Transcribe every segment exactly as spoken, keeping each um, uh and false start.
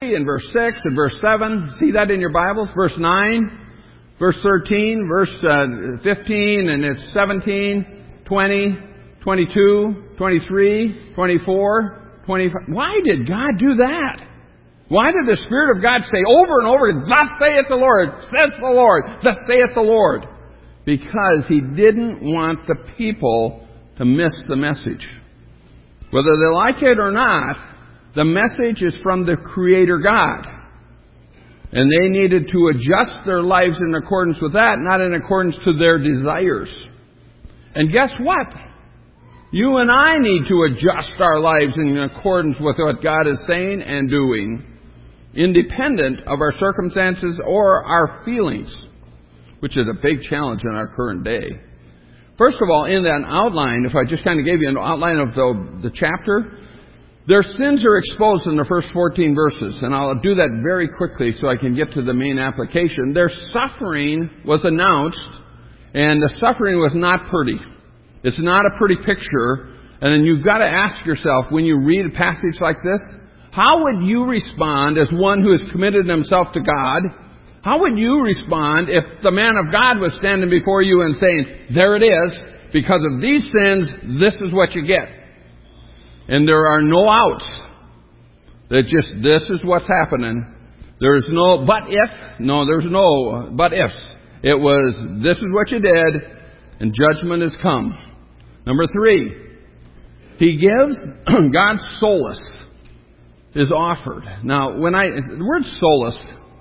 and verse six and verse seven. See that in your Bibles? Verse nine, verse thirteen, verse uh, fifteen, and it's seventeen, twenty, twenty-two, twenty-three, twenty-four, twenty-five. Why did God do that? Why did the Spirit of God say over and over, thus saith the Lord, saith the Lord, thus saith the Lord? Because He didn't want the people to miss the message. Whether they like it or not, the message is from the Creator God. And they needed to adjust their lives in accordance with that, not in accordance to their desires. And guess what? You and I need to adjust our lives in accordance with what God is saying and doing, independent of our circumstances or our feelings, which is a big challenge in our current day. First of all, in that outline, if I just kind of gave you an outline of the, the chapter, their sins are exposed in the first fourteen verses, and I'll do that very quickly so I can get to the main application. Their suffering was announced, and the suffering was not pretty. It's not a pretty picture, and then you've got to ask yourself, when you read a passage like this, how would you respond as one who has committed himself to God? How would you respond if the man of God was standing before you and saying, there it is, because of these sins, this is what you get. And there are no outs. That just, this is what's happening. There's no but if. No, there's no but ifs. It was, this is what you did, and judgment has come. Number three, He gives, God's solace is offered. Now, when I, the word solace,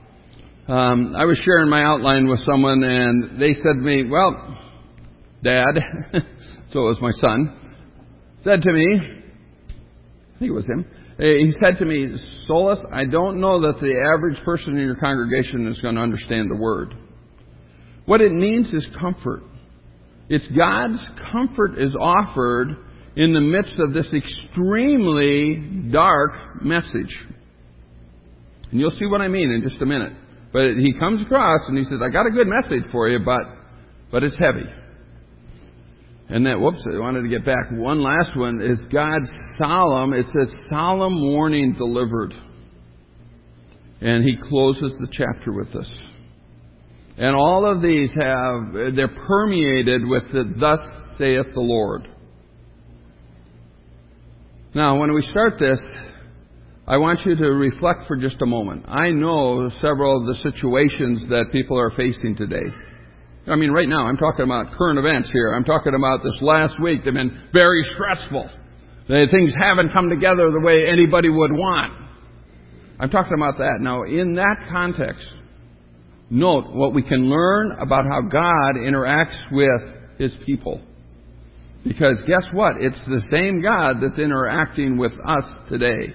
um, I was sharing my outline with someone, and they said to me, well, Dad, so it was my son, said to me, I think it was him, he said to me, solace, I don't know that the average person in your congregation is going to understand the word. What it means is comfort. It's God's comfort is offered in the midst of this extremely dark message. And you'll see what I mean in just a minute. But He comes across and He says, I got a good message for you, but but it's heavy. And then, whoops, I wanted to get back. One last one is God's solemn, it says solemn warning delivered. And He closes the chapter with this. And all of these have, they're permeated with the thus saith the Lord. Now, when we start this, I want you to reflect for just a moment. I know several of the situations that people are facing today. I mean, right now, I'm talking about current events here. I'm talking about this last week. They've been very stressful. Things haven't come together the way anybody would want. I'm talking about that. Now, in that context, note what we can learn about how God interacts with His people. Because guess what? It's the same God that's interacting with us today.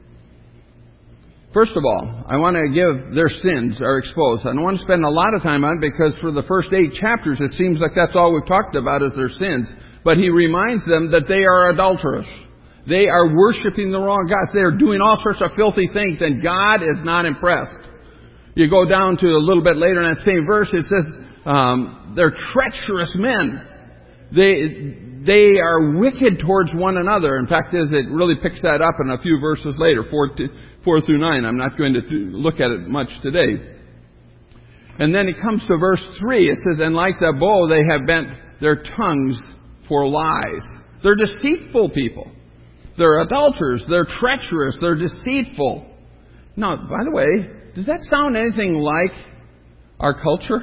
First of all, I want to give their sins are exposed. I don't want to spend a lot of time on it because for the first eight chapters it seems like that's all we've talked about is their sins. But He reminds them that they are adulterous. They are worshiping the wrong gods. They are doing all sorts of filthy things, and God is not impressed. You go down to a little bit later in that same verse, it says um, they're treacherous men. They they are wicked towards one another. In fact, as it really picks that up in a few verses later, four, to, four through nine. I'm not going to look at it much today. And then it comes to verse three. It says, and like the bow, they have bent their tongues for lies. They're deceitful people. They're adulterers. They're treacherous. They're deceitful. Now, by the way, does that sound anything like our culture?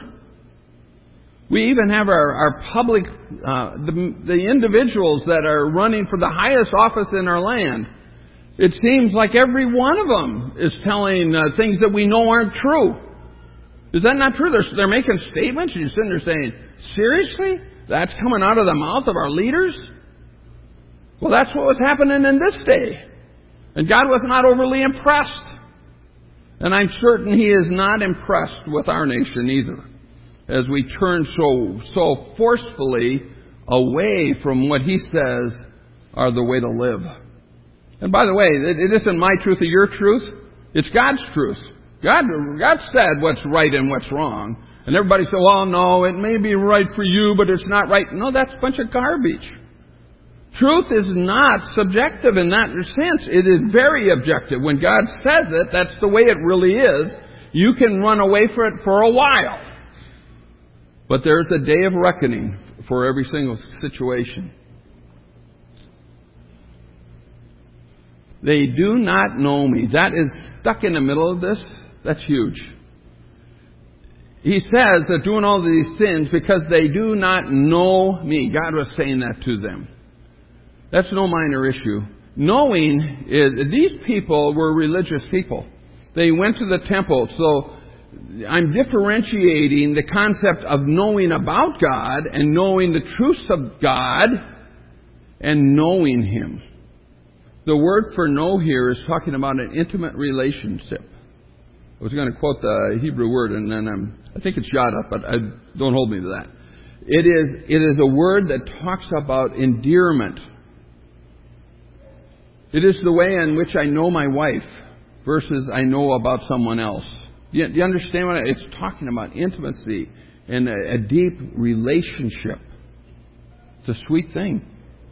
We even have our, our public, uh, the, the individuals that are running for the highest office in our land. It seems like every one of them is telling uh, things that we know aren't true. Is that not true? They're, they're making statements and you're sitting there saying, seriously? That's coming out of the mouth of our leaders? Well, that's what was happening in this day. And God was not overly impressed. And I'm certain He is not impressed with our nation either, as we turn so so forcefully away from what He says are the way to live. And by the way, it, it isn't my truth or your truth. It's God's truth. God, God said what's right and what's wrong. And everybody said, well, no, it may be right for you, but it's not right. No, that's a bunch of garbage. Truth is not subjective in that sense. It is very objective. When God says it, that's the way it really is. You can run away from it for a while. But there's a day of reckoning for every single situation. They do not know me. That is stuck in the middle of this. That's huge. He says they're doing all these sins because they do not know me. God was saying that to them. That's no minor issue. Knowing is, these people were religious people. They went to the temple. So I'm differentiating the concept of knowing about God and knowing the truths of God and knowing Him. The word for know here is talking about an intimate relationship. I was going to quote the Hebrew word, and then I'm, I think it's yada, but I, don't hold me to that. It is, it is a word that talks about endearment. It is the way in which I know my wife versus I know about someone else. Do you, do you understand what I, it's talking about? Intimacy and a, a deep relationship. It's a sweet thing.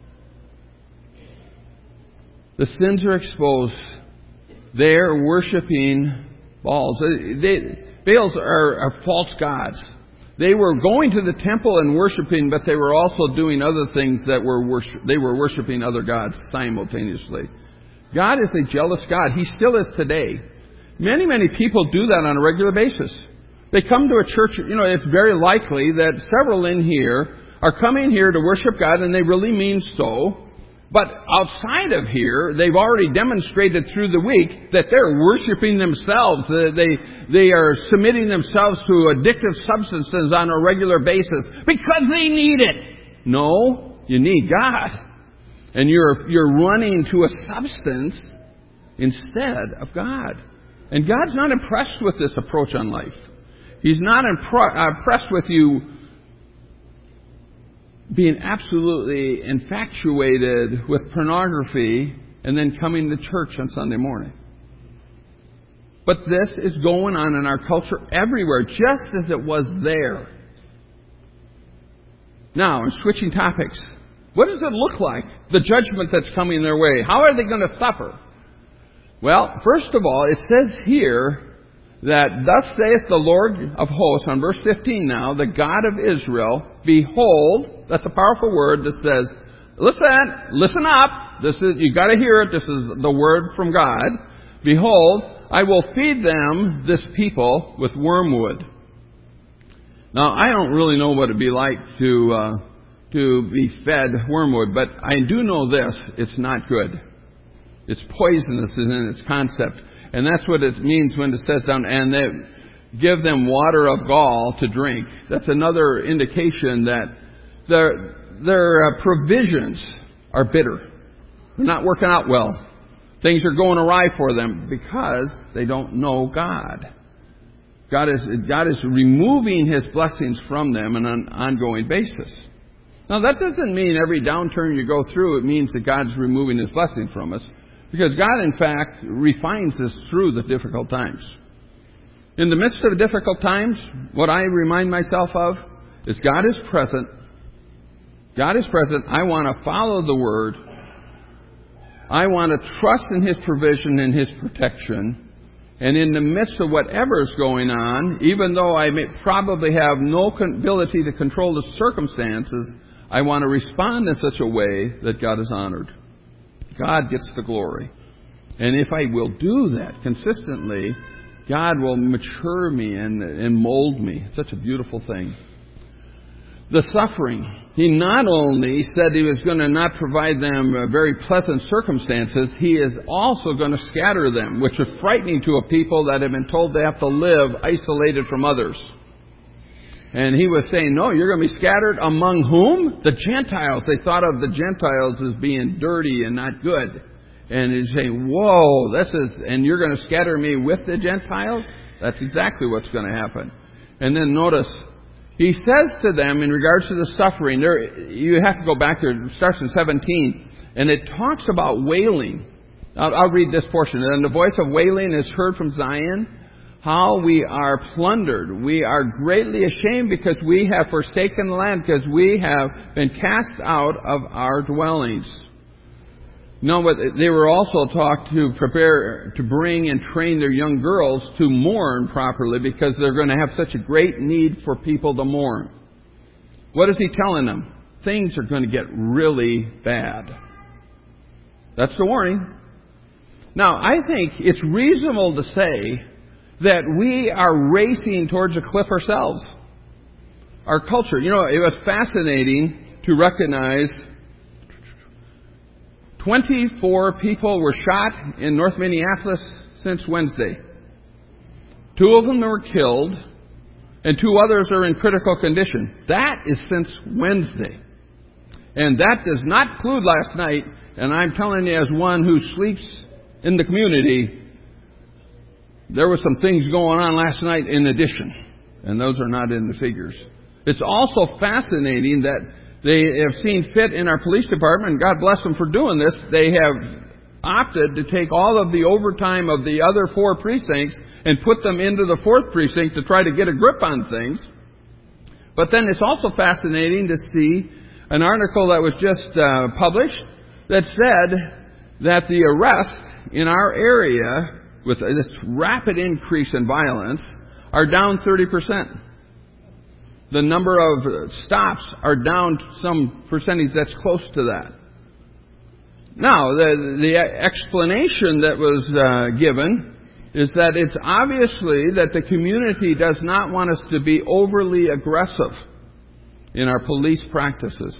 The sins are exposed. They are worshiping Baals. They, Baals are, are false gods. They were going to the temple and worshiping, but they were also doing other things that were worship, they were worshiping other gods simultaneously. God is a jealous God. He still is today. Many, many people do that on a regular basis. They come to a church, you know, it's very likely that several in here are coming here to worship God, and they really mean so. But outside of here, they've already demonstrated through the week that they're worshiping themselves. They, they are submitting themselves to addictive substances on a regular basis because they need it. No, you need God. And you're, you're running to a substance instead of God. And God's not impressed with this approach on life. He's not impre- impressed with you being absolutely infatuated with pornography and then coming to church on Sunday morning. But this is going on in our culture everywhere, just as it was there. Now, I'm switching topics. What does it look like? The judgment that's coming their way. How are they going to suffer? Well, first of all, it says here that thus saith the Lord of hosts, on verse fifteen now, the God of Israel, behold, that's a powerful word that says, listen, listen up. This is, you got to hear it. This is the word from God. Behold, I will feed them, this people, with wormwood. Now, I don't really know what it'd be like to uh, to be fed wormwood, but I do know this: it's not good. It's poisonous in its concept. And that's what it means when it says down, and they give them water of gall to drink. That's another indication that their, their uh, provisions are bitter. They're not working out well. Things are going awry for them because they don't know God. God is, God is removing His blessings from them on an ongoing basis. Now, that doesn't mean every downturn you go through, it means that God's removing His blessing from us. Because God, in fact, refines us through the difficult times. In the midst of difficult times, what I remind myself of is God is present. God is present. I want to follow the Word. I want to trust in His provision and His protection. And in the midst of whatever is going on, even though I may probably have no ability to control the circumstances, I want to respond in such a way that God is honored. God gets the glory. And if I will do that consistently, God will mature me and, and mold me. It's such a beautiful thing. The suffering. He not only said He was going to not provide them uh, very pleasant circumstances, He is also going to scatter them, which is frightening to a people that have been told they have to live isolated from others. And He was saying, no, you're going to be scattered among whom? The Gentiles. They thought of the Gentiles as being dirty and not good. And He's saying, whoa, this is, and you're going to scatter me with the Gentiles? That's exactly what's going to happen. And then notice, He says to them in regards to the suffering, there, you have to go back there, it starts in seventeen, and it talks about wailing. I'll, I'll read this portion. And the voice of wailing is heard from Zion. how we are plundered. We are greatly ashamed because we have forsaken the land, because we have been cast out of our dwellings. No, but they were also taught to prepare, to bring and train their young girls to mourn properly, because they're going to have such a great need for people to mourn. What is he telling them? Things are going to get really bad. That's the warning. Now, I think it's reasonable to say that we are racing towards a cliff ourselves. Our culture. You know, it was fascinating to recognize twenty-four people were shot in North Minneapolis since Wednesday. Two of them were killed, and two others are in critical condition. That is since Wednesday. And that does not include last night, and I'm telling you as one who sleeps in the community, there were some things going on last night in addition, and those are not in the figures. It's also fascinating that they have seen fit in our police department, and God bless them for doing this. They have opted to take all of the overtime of the other four precincts and put them into the fourth precinct to try to get a grip on things. But then it's also fascinating to see an article that was just uh, published that said that the arrests in our area, with this rapid increase in violence, are down thirty percent. The number of stops are down some percentage that's close to that. Now, the, the explanation that was uh, given is that it's obviously that the community does not want us to be overly aggressive in our police practices.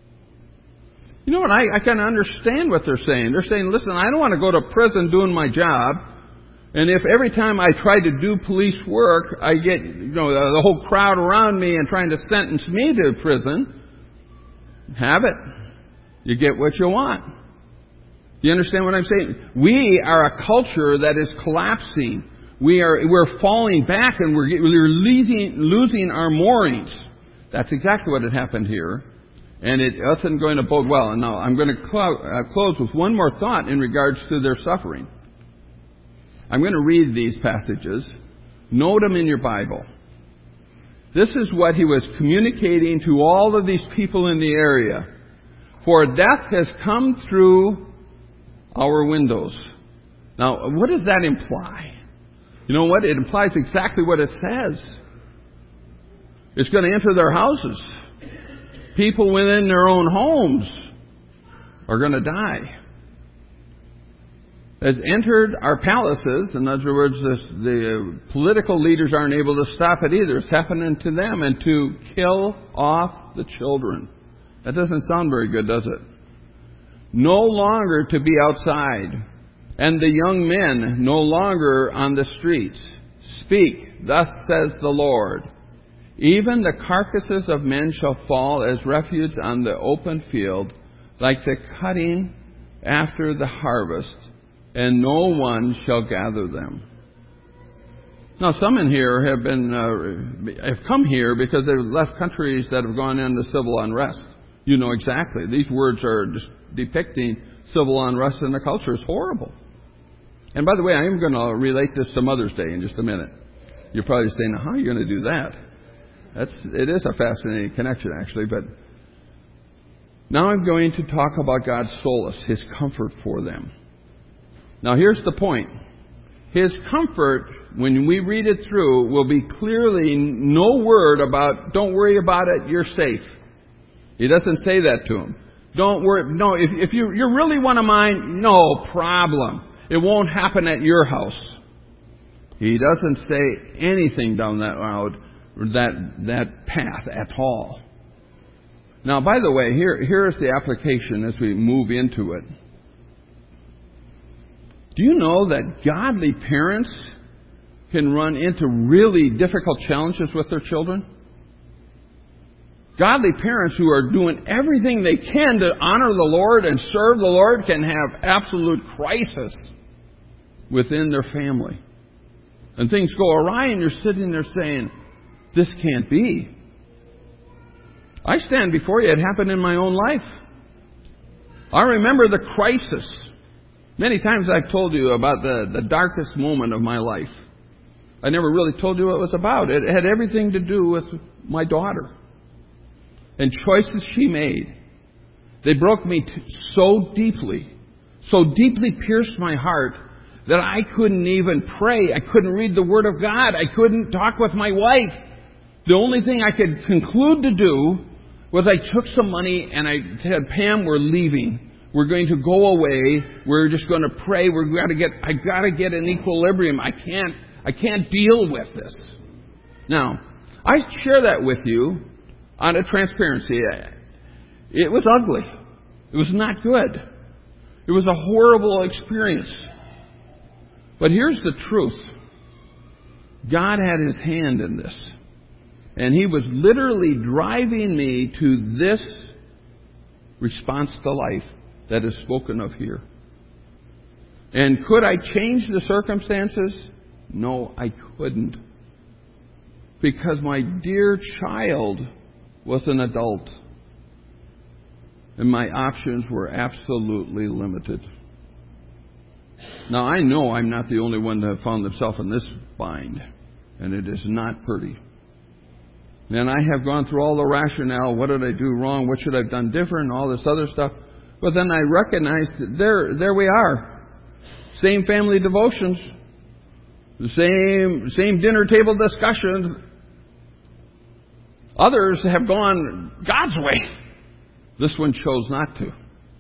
You know what? I, I kind of understand what they're saying. They're saying, listen, I don't want to go to prison doing my job, and if every time I try to do police work, I get, you know, the whole crowd around me and trying to sentence me to prison, have it. You get what you want. You understand what I'm saying? We are a culture that is collapsing. We are, we're falling back, and we're, we're losing, losing our moorings. That's exactly what had happened here. And it isn't going to bode well. And now I'm going to clo- uh, close with one more thought in regards to their suffering. I'm going to read these passages. Note them in your Bible. This is what he was communicating to all of these people in the area. For death has come through our windows. Now, what does that imply? You know what? It implies exactly what it says. It's going to enter their houses. People within their own homes are going to die. Has entered our palaces. In other words, this, the political leaders aren't able to stop it either. It's happening to them, and to kill off the children. That doesn't sound very good, does it? No longer to be outside, and the young men no longer on the streets. Speak, thus says the Lord. Even the carcasses of men shall fall as refuse on the open field, like the cutting after the harvest, and no one shall gather them. Now, some in here have been uh, have come here because they've left countries that have gone into civil unrest. You know exactly. These words are just depicting civil unrest in the culture. It's horrible. And by the way, I am going to relate this to Mother's Day in just a minute. You're probably saying, how are you going to do that? That's, it is a fascinating connection, actually. But now I'm going to talk about God's solace, His comfort for them. Now here's the point. His comfort, when we read it through, will be clearly no word about, don't worry about it, you're safe. He doesn't say that to them. Don't worry. No, if, if you, you're really one of mine, no problem. It won't happen at your house. He doesn't say anything down that road, that, that path at all. Now, by the way, here, here's the application as we move into it. Do you know that godly parents can run into really difficult challenges with their children? Godly parents who are doing everything they can to honor the Lord and serve the Lord can have absolute crisis within their family. And things go awry and you're sitting there saying, this can't be. I stand before you. It happened in my own life. I remember the crisis. Many times I've told you about the, the darkest moment of my life. I never really told you what it was about. It had everything to do with my daughter and choices she made. They broke me t- so deeply, so deeply pierced my heart that I couldn't even pray. I couldn't read the Word of God. I couldn't talk with my wife. The only thing I could conclude to do was I took some money and I said, Pam, we're leaving. We're going to go away. We're just going to pray. We're got to get. I got to get an equilibrium. I can't. I can't deal with this. Now, I share that with you out of transparency. It was ugly. It was not good. It was a horrible experience. But here's the truth. God had His hand in this. And He was literally driving me to this response to life that is spoken of here. And could I change the circumstances? No, I couldn't. Because my dear child was an adult. And my options were absolutely limited. Now, I know I'm not the only one to have found themselves in this bind. And it is not pretty. And I have gone through all the rationale. What did I do wrong? What should I have done different? And all this other stuff. But then I recognized that there, there we are. Same family devotions. The same, same dinner table discussions. Others have gone God's way. This one chose not to.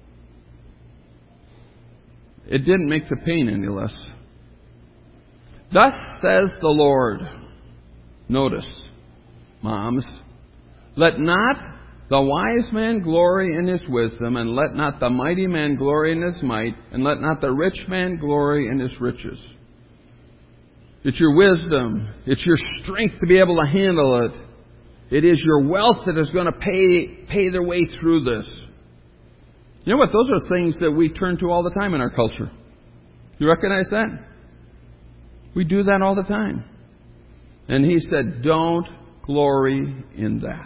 It didn't make the pain any less. Thus says the Lord. Notice, moms, let not the wise man glory in his wisdom, and let not the mighty man glory in his might, and let not the rich man glory in his riches. It's your wisdom. It's your strength to be able to handle it. It is your wealth that is going to pay pay their way through this. You know what? Those are things that we turn to all the time in our culture. You recognize that? We do that all the time. And He said, don't glory in that.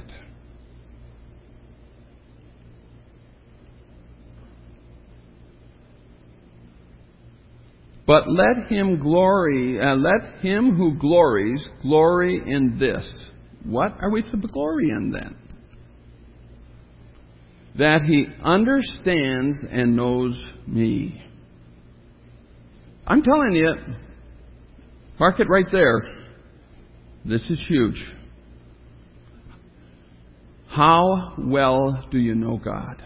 But let him glory, uh, let him who glories, glory in this. What are we to glory in then? That he understands and knows me. I'm telling you, mark it right there. This is huge. How well do you know God?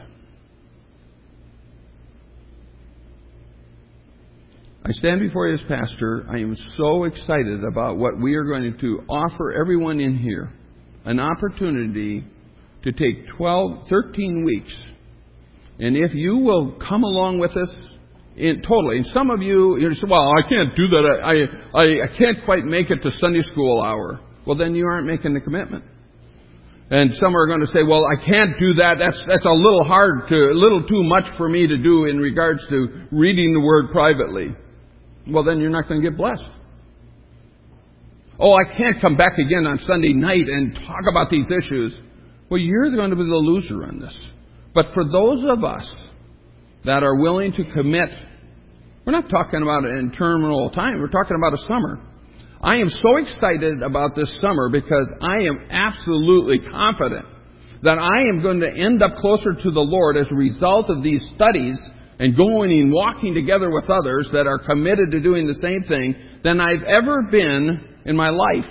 I stand before you as pastor. I am so excited about what we are going to offer everyone in here. An opportunity to take twelve, thirteen weeks. And if you will come along with us in, totally. And some of you, you say, well, I can't do that. I, I, I can't quite make it to Sunday school hour. Well, then you aren't making the commitment. And some are going to say, well, I can't do that. That's, that's a little hard to, a little too much for me to do in regards to reading the Word privately. Well, then you're not going to get blessed. Oh, I can't come back again on Sunday night and talk about these issues. Well, you're going to be the loser on this. But for those of us that are willing to commit, we're not talking about an interminable time. We're talking about a summer. I am so excited about this summer because I am absolutely confident that I am going to end up closer to the Lord as a result of these studies and going and walking together with others that are committed to doing the same thing than I've ever been in my life.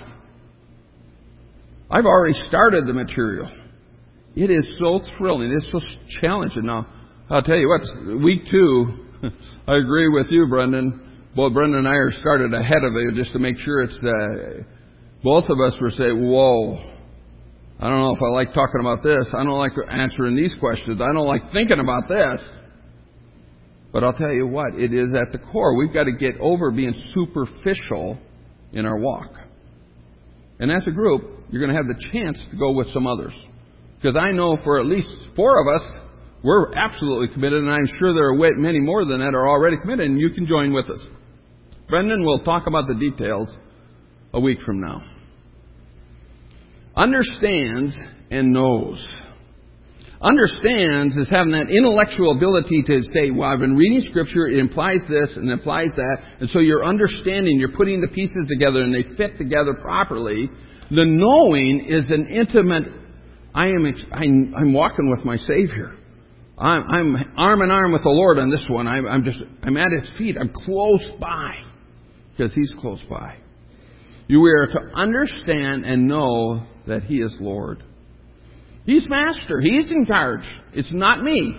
I've already started the material. It is so thrilling. It's so challenging. Now, I'll tell you what, week two, I agree with you, Brendan. Both Brendan and I are started ahead of it just to make sure it's, uh, both of us were saying, whoa, I don't know if I like talking about this. I don't like answering these questions. I don't like thinking about this. But I'll tell you what, it is at the core. We've got to get over being superficial in our walk. And as a group, you're going to have the chance to go with some others. Because I know for at least four of us, we're absolutely committed, and I'm sure there are many more than that are already committed, and you can join with us. Brendan will talk about the details a week from now. Understands and knows. Understands is having that intellectual ability to say, well, I've been reading Scripture, it implies this and implies that, and so you're understanding, you're putting the pieces together and they fit together properly. The knowing is an intimate, I am, I'm, I'm walking with my Savior. I'm, I'm arm in arm with the Lord on this one. I'm, I'm just, I'm at His feet. I'm close by because He's close by. You are to understand and know that He is Lord. He's master. He's in charge. It's not me.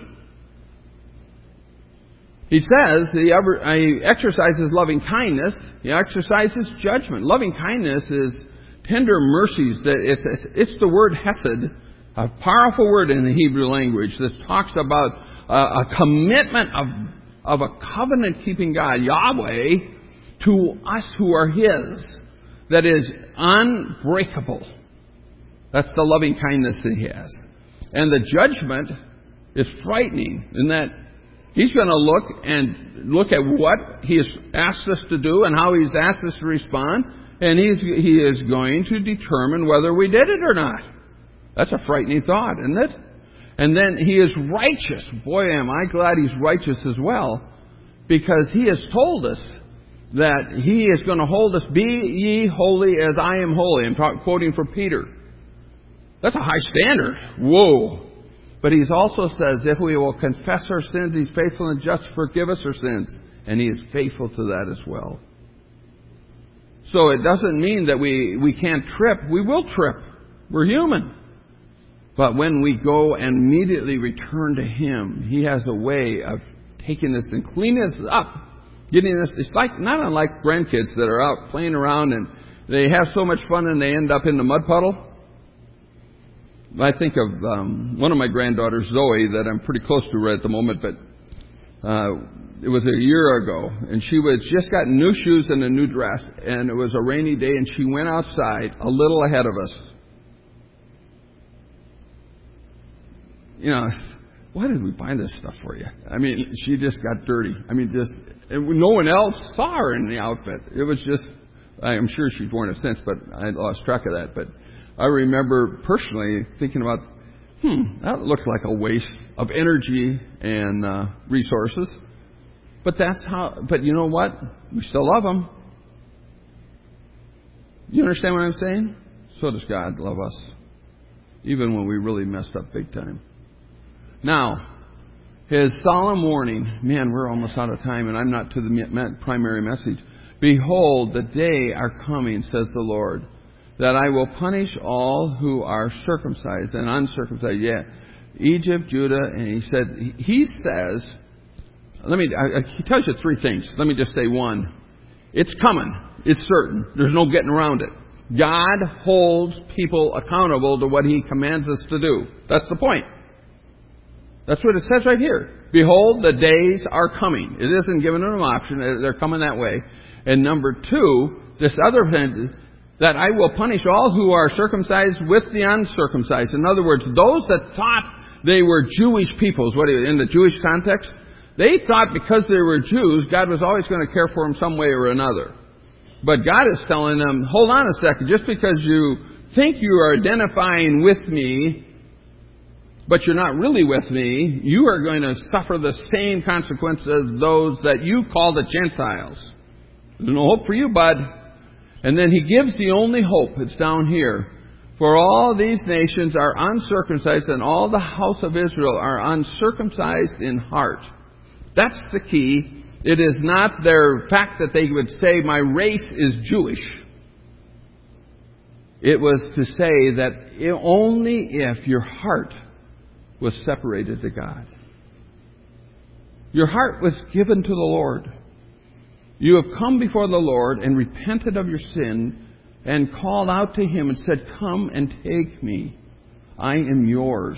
He says He exercises loving kindness. He exercises judgment. Loving kindness is tender mercies. It's, it's the word hesed, a powerful word in the Hebrew language that talks about a, a commitment of, of a covenant-keeping God, Yahweh, to us who are His, that is unbreakable. That's the loving kindness that He has. And the judgment is frightening in that He's going to look and look at what He has asked us to do and how He's asked us to respond, and He's, He is going to determine whether we did it or not. That's a frightening thought, isn't it? And then He is righteous. Boy, am I glad He's righteous as well, because He has told us that He is going to hold us, be ye holy as I am holy. I'm talk, quoting from Peter. That's a high standard. Whoa. But He also says, if we will confess our sins, He's faithful and just to forgive us our sins. And He is faithful to that as well. So it doesn't mean that we, we can't trip. We will trip. We're human. But when we go and immediately return to Him, He has a way of taking us and cleaning us up. Getting us, it's like, not unlike grandkids that are out playing around and they have so much fun and they end up in the mud puddle. I think of um, one of my granddaughters, Zoe, that I'm pretty close to right at the moment, but uh, it was a year ago, and she was just got new shoes and a new dress, and it was a rainy day, and she went outside a little ahead of us. You know, why did we buy this stuff for you? I mean, she just got dirty. I mean, just and no one else saw her in the outfit. It was just, I'm sure she's worn it since, but I lost track of that, but I remember personally thinking about, hmm, that looks like a waste of energy and uh, resources. But that's how, but you know what? We still love Him. You understand what I'm saying? So does God love us, even when we really messed up big time. Now, His solemn warning, man, we're almost out of time, and I'm not to the primary message. Behold, the day are coming, says the Lord, that I will punish all who are circumcised and uncircumcised. Yeah, Egypt, Judah, and he said, he says, let me, I, he tells you three things. Let me just say one. It's coming. It's certain. There's no getting around it. God holds people accountable to what He commands us to do. That's the point. That's what it says right here. Behold, the days are coming. It isn't giving them an option. They're coming that way. And number two, this other thing, that I will punish all who are circumcised with the uncircumcised. In other words, those that thought they were Jewish peoples, what in the Jewish context, they thought because they were Jews, God was always going to care for them some way or another. But God is telling them, hold on a second, just because you think you are identifying with me, but you're not really with me, you are going to suffer the same consequences as those that you call the Gentiles. There's no hope for you, bud. And then He gives the only hope. It's down here. For all these nations are uncircumcised, and all the house of Israel are uncircumcised in heart. That's the key. It is not their fact that they would say, my race is Jewish. It was to say that only if your heart was separated to God. Your heart was given to the Lord. You have come before the Lord and repented of your sin and called out to Him and said, come and take me. I am yours.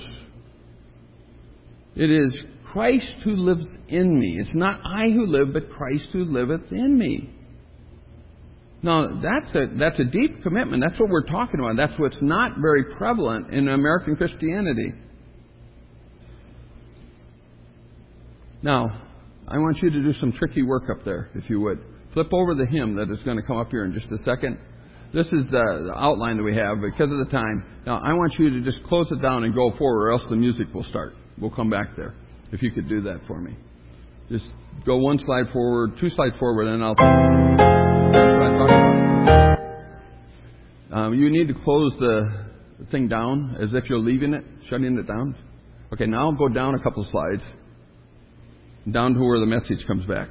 It is Christ who lives in me. It's not I who live, but Christ who liveth in me. Now, that's a, that's a deep commitment. That's what we're talking about. That's what's not very prevalent in American Christianity. Now, I want you to do some tricky work up there, if you would. Flip over the hymn that is going to come up here in just a second. this is the, the outline that we have because of the time. Now, I want you to just close it down and go forward, or else the music will start. We'll come back there. If you could do that for me. Just go one slide forward, two slides forward, and I'll... That's what I talked about. Um, you need to close the thing down as if you're leaving it, shutting it down. Okay, now go down a couple slides. Down to where the message comes back.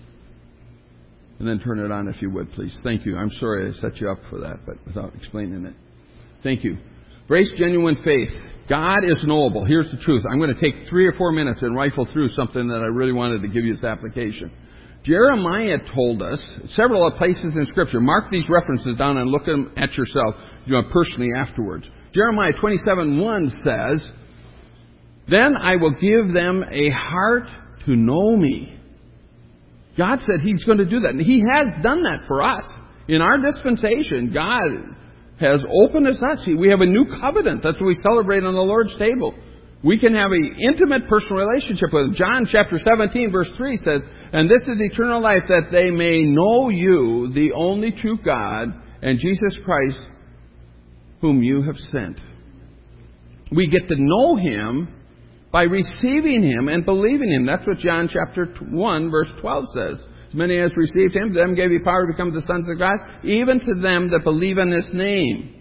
And then turn it on if you would, please. Thank you. I'm sorry I set you up for that, but without explaining it. Thank you. Embrace genuine faith. God is knowable. Here's the truth. I'm going to take three or four minutes and rifle through something that I really wanted to give you this application. Jeremiah told us several places in Scripture. Mark these references down and look at them at yourself, you know, personally afterwards. Jeremiah twenty-seven one says, "Then I will give them a heart to know me." God said He's going to do that. And He has done that for us. In our dispensation, God has opened us up. We have a new covenant. That's what we celebrate on the Lord's table. We can have an intimate personal relationship with Him. John chapter seventeen verse three says, "And this is eternal life, that they may know you, the only true God, and Jesus Christ, whom you have sent." We get to know Him by receiving Him and believing Him. That's what John chapter one verse twelve says. "As many as received Him, to them gave He power to become the sons of God, even to them that believe in His name."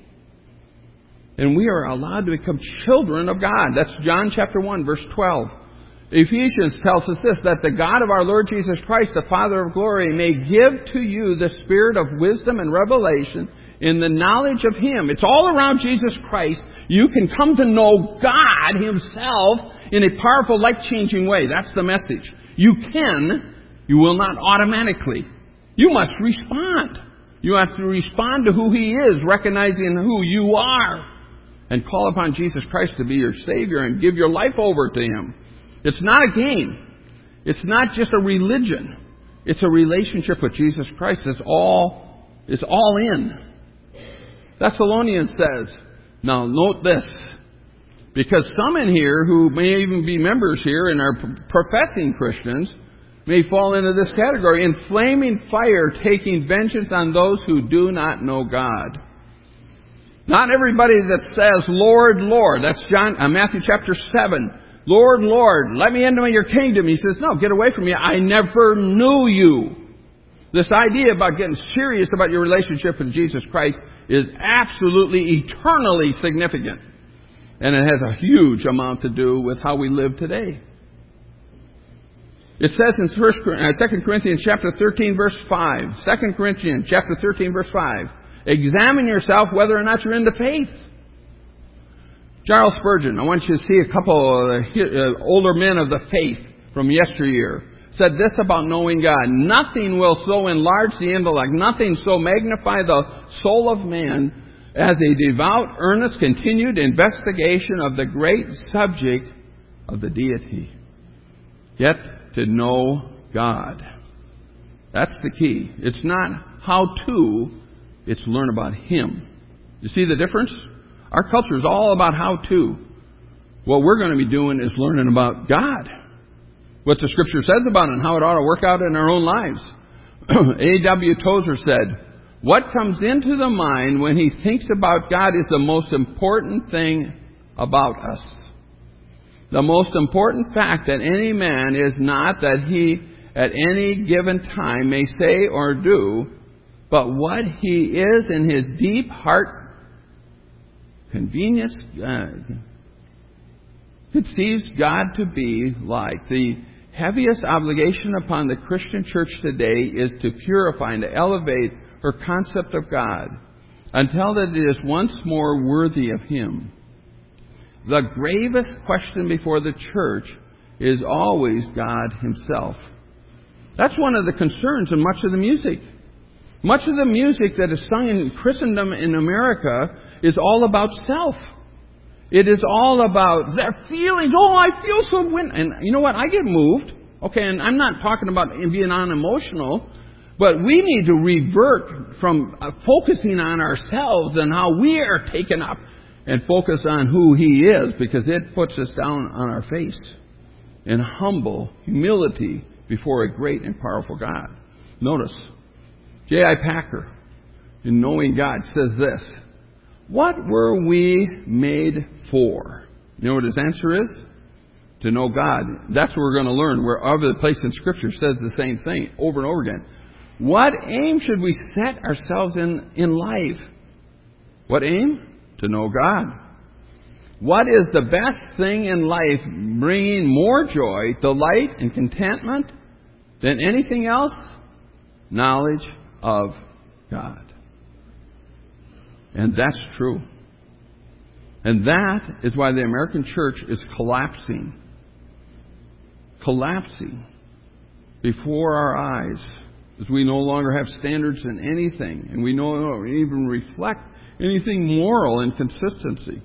And we are allowed to become children of God. That's John chapter one verse twelve. Ephesians tells us this, that the God of our Lord Jesus Christ, the Father of glory, may give to you the spirit of wisdom and revelation in the knowledge of Him. It's all around Jesus Christ. You can come to know God Himself in a powerful, life-changing way. That's the message. You can, you will not automatically. You must respond. You have to respond to who He is, recognizing who you are, and call upon Jesus Christ to be your Savior and give your life over to Him. It's not a game. It's not just a religion. It's a relationship with Jesus Christ. It's all, it's all in. Thessalonians says, now note this, because some in here who may even be members here and are professing Christians may fall into this category. "In flaming fire, taking vengeance on those who do not know God." Not everybody that says, "Lord, Lord," that's John, uh, Matthew chapter seven. "Lord, Lord, let me into your kingdom." He says, "No, get away from me. I never knew you." This idea about getting serious about your relationship with Jesus Christ is absolutely, eternally significant. And it has a huge amount to do with how we live today. It says in Second Corinthians chapter thirteen verse five, Second Corinthians chapter thirteen verse five, "Examine yourself whether or not you're in the faith." Charles Spurgeon, I want you to see a couple of uh, older men of the faith from yesteryear, said this about knowing God: "Nothing will so enlarge the intellect, nothing so magnify the soul of man as a devout, earnest, continued investigation of the great subject of the deity." Get to know God. That's the key. It's not how to, it's learn about Him. You see the difference? Our culture is all about how to. What we're going to be doing is learning about God. What the Scripture says about it and how it ought to work out in our own lives. A W Tozer said, "What comes into the mind when he thinks about God is the most important thing about us. The most important fact that any man is not that he at any given time may say or do, but what he is in his deep heart convenience uh, conceives God to be like." The heaviest obligation upon the Christian church today is to purify and to elevate her concept of God until that it is once more worthy of Him. The gravest question before the church is always God Himself. That's one of the concerns in much of the music. Much of the music that is sung in Christendom in America is all about self. It is all about their feelings. Oh, I feel so win. And you know what? I get moved. Okay, and I'm not talking about being unemotional, but we need to revert from uh, focusing on ourselves and how we are taken up and focus on who He is, because it puts us down on our face in humble humility before a great and powerful God. Notice, J I Packer in knowing God says this: what were we made for? You know what his answer is? To know God. That's what we're going to learn. Where other place in Scripture says the same thing over and over again. What aim should we set ourselves in in life? What aim? To know God. What is the best thing in life bringing more joy, delight, and contentment than anything else? Knowledge of God. And that's true. And that is why the American church is collapsing. Collapsing before our eyes, as we no longer have standards in anything, and we no longer even reflect anything moral in consistency.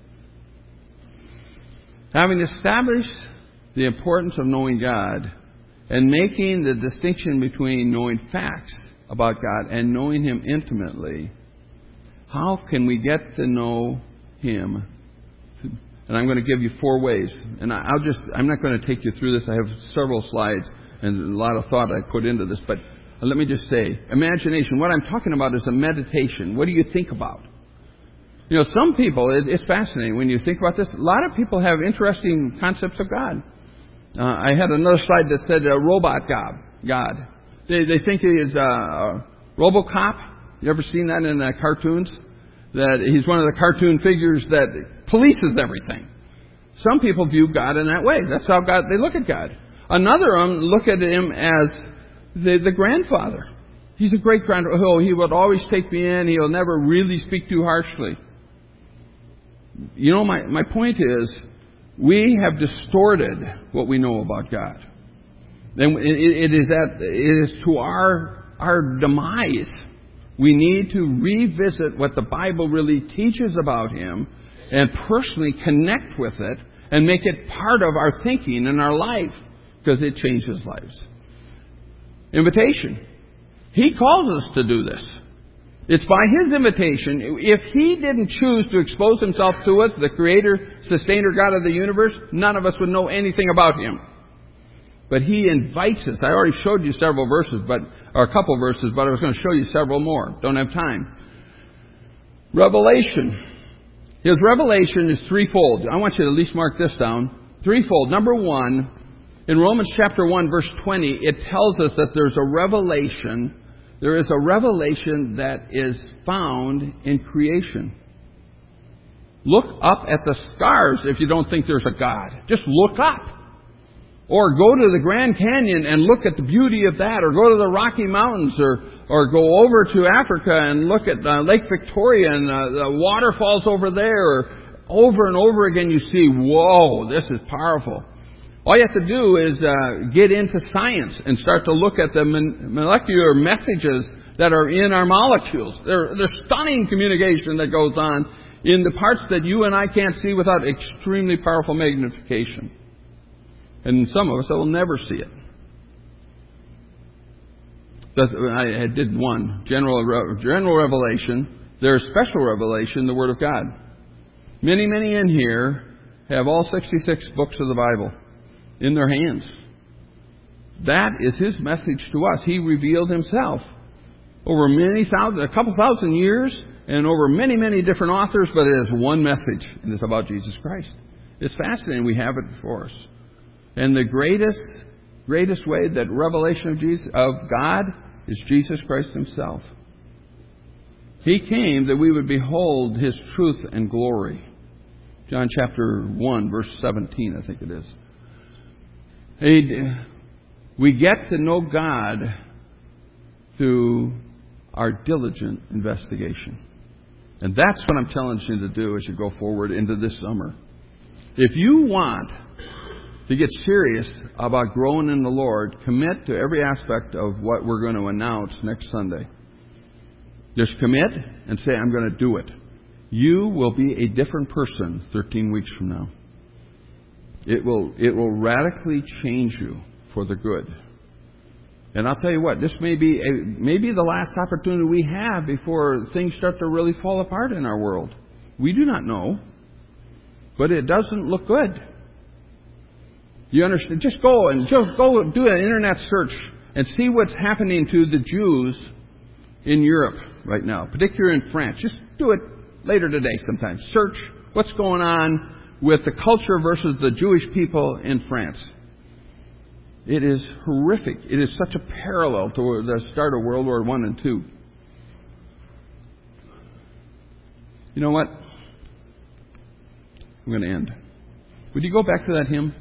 Having established the importance of knowing God and making the distinction between knowing facts about God and knowing Him intimately, how can we get to know Him? And I'm going to give you four ways. And I'll just, I'm not going to take you through this. I have several slides and a lot of thought I put into this. But let me just say, imagination. What I'm talking about is a meditation. What do you think about? You know, some people, it, it's fascinating when you think about this. A lot of people have interesting concepts of God. Uh, I had another slide that said uh, robot God. God. They, they think he is uh, RoboCop. You ever seen that in uh, cartoons? That he's one of the cartoon figures that polices everything. Some people view God in that way. That's how God they look at God. Another of them look at Him as the, the grandfather. He's a great grandfather. Oh, he would always take me in. He'll never really speak too harshly. You know, my, my point is, we have distorted what we know about God. And it, it is at, it is to our, our demise. We need to revisit what the Bible really teaches about Him and personally connect with it and make it part of our thinking and our life, because it changes lives. Invitation. He calls us to do this. It's by His invitation. If He didn't choose to expose Himself to us, the Creator, Sustainer, God of the universe, none of us would know anything about Him. But He invites us. I already showed you several verses, but or a couple verses, but I was going to show you several more. Don't have time. Revelation. His revelation is threefold. I want you to at least mark this down. Threefold. Number one, in Romans chapter one, verse twenty, it tells us that there's a revelation. There is a revelation that is found in creation. Look up at the stars if you don't think there's a God. Just look up. Or go to the Grand Canyon and look at the beauty of that. Or go to the Rocky Mountains. Or, or go over to Africa and look at uh, Lake Victoria and uh, the waterfalls over there. Or over and over again you see, whoa, this is powerful. All you have to do is uh, get into science and start to look at the mon- molecular messages that are in our molecules. They're, they're stunning communication that goes on in the parts that you and I can't see without extremely powerful magnification. And some of us will never see it. That's, I, I did one. General, general revelation. There's special revelation, the Word of God. Many, many in here have all sixty-six books of the Bible in their hands. That is His message to us. He revealed Himself over many thousand, a couple thousand years, and over many, many different authors, but it is one message, and it's about Jesus Christ. It's fascinating. We have it before us. And the greatest, greatest way that revelation of Jesus, of God, is Jesus Christ Himself. He came that we would behold His truth and glory. John chapter one, verse seventeen, I think it is. We get to know God through our diligent investigation. And that's what I'm telling you to do as you go forward into this summer. If you want to get serious about growing in the Lord, commit to every aspect of what we're going to announce next Sunday. Just commit and say, I'm going to do it. You will be a different person thirteen weeks from now. It will, it will radically change you for the good. And I'll tell you what, this may be, a, maybe the last opportunity we have before things start to really fall apart in our world. We do not know. But it doesn't look good. You understand? Just go and just go do an internet search and see what's happening to the Jews in Europe right now, particularly in France. Just do it later today sometime. Search what's going on with the culture versus the Jewish people in France. It is horrific. It is such a parallel to the start of World War One and Two. You know what? I'm going to end. Would you go back to that hymn?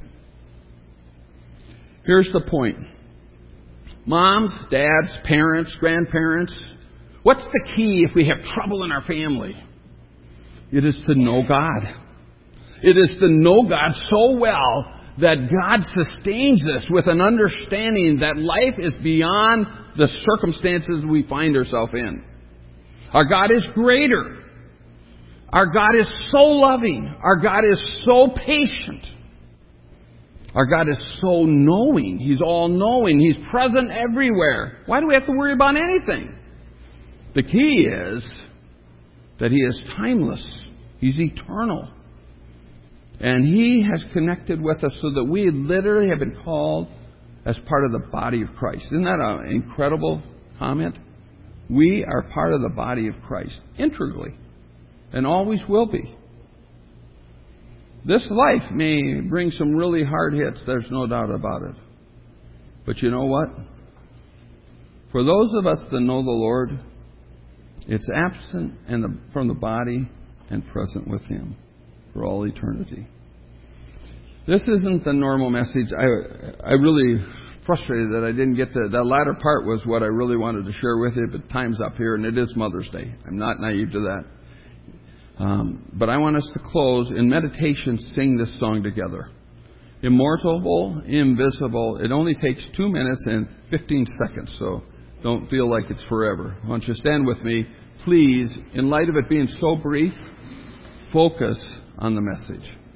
Here's the point. Moms, dads, parents, grandparents, what's the key if we have trouble in our family? It is to know God. It is to know God so well that God sustains us with an understanding that life is beyond the circumstances we find ourselves in. Our God is greater. Our God is so loving. Our God is so patient. Our God is so knowing. He's all-knowing. He's present everywhere. Why do we have to worry about anything? The key is that He is timeless. He's eternal. And He has connected with us so that we literally have been called as part of the body of Christ. Isn't that an incredible comment? We are part of the body of Christ, integrally, and always will be. This life may bring some really hard hits, there's no doubt about it. But you know what? For those of us that know the Lord, it's absent and the, from the body and present with Him for all eternity. This isn't the normal message. I I really frustrated that I didn't get to... The latter part was what I really wanted to share with you, but time's up here, and it is Mother's Day. I'm not naive to that. Um, but I want us to close in meditation, sing this song together. Immortal, invisible. It only takes two minutes and fifteen seconds, so don't feel like it's forever. Why don't you stand with me, please, in light of it being so brief, focus on the message.